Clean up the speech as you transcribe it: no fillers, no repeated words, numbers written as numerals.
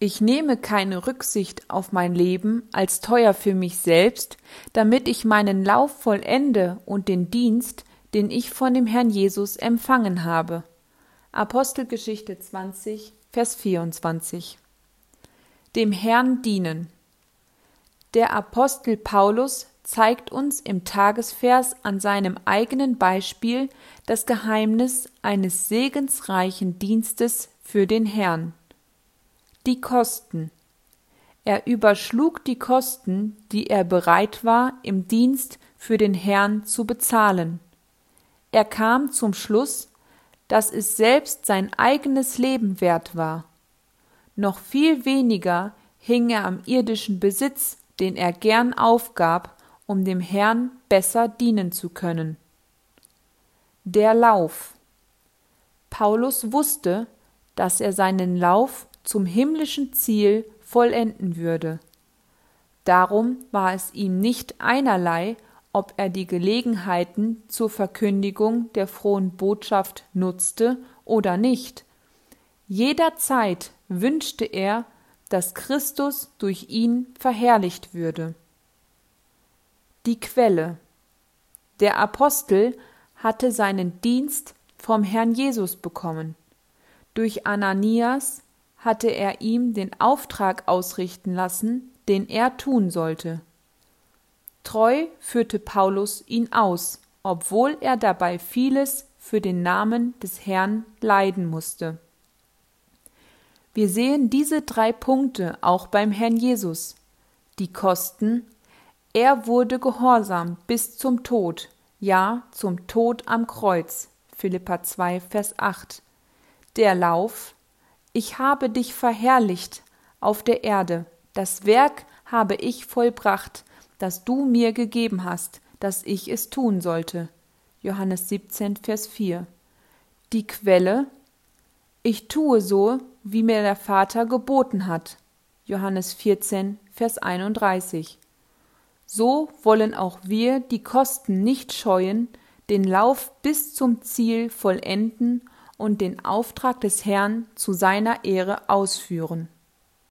Ich nehme keine Rücksicht auf mein Leben als teuer für mich selbst, damit ich meinen Lauf vollende und den Dienst, den ich von dem Herrn Jesus empfangen habe. Apostelgeschichte 20, Vers 24. Dem Herrn dienen. Der Apostel Paulus zeigt uns im Tagesvers an seinem eigenen Beispiel das Geheimnis eines segensreichen Dienstes für den Herrn. Die Kosten. Er überschlug die Kosten, die er bereit war, im Dienst für den Herrn zu bezahlen. Er kam zum Schluss, dass es selbst sein eigenes Leben wert war. Noch viel weniger hing er am irdischen Besitz, den er gern aufgab, um dem Herrn besser dienen zu können. Der Lauf. Paulus wusste, dass er seinen Lauf zum himmlischen Ziel vollenden würde. Darum war es ihm nicht einerlei, ob er die Gelegenheiten zur Verkündigung der frohen Botschaft nutzte oder nicht. Jederzeit wünschte er, dass Christus durch ihn verherrlicht würde. Die Quelle. Der Apostel hatte seinen Dienst vom Herrn Jesus bekommen. Durch Ananias hatte er ihm den Auftrag ausrichten lassen, den er tun sollte. Treu führte Paulus ihn aus, obwohl er dabei vieles für den Namen des Herrn leiden musste. Wir sehen diese 3 Punkte auch beim Herrn Jesus. Die Kosten. Er wurde gehorsam bis zum Tod, ja, zum Tod am Kreuz. Philipper 2, Vers 8. Der Lauf. Ich habe dich verherrlicht auf der Erde. Das Werk habe ich vollbracht, das du mir gegeben hast, dass ich es tun sollte. Johannes 17, Vers 4. Die Quelle. Ich tue so, wie mir der Vater geboten hat. Johannes 14, Vers 31. So wollen auch wir die Kosten nicht scheuen, den Lauf bis zum Ziel vollenden und den Auftrag des Herrn zu seiner Ehre ausführen.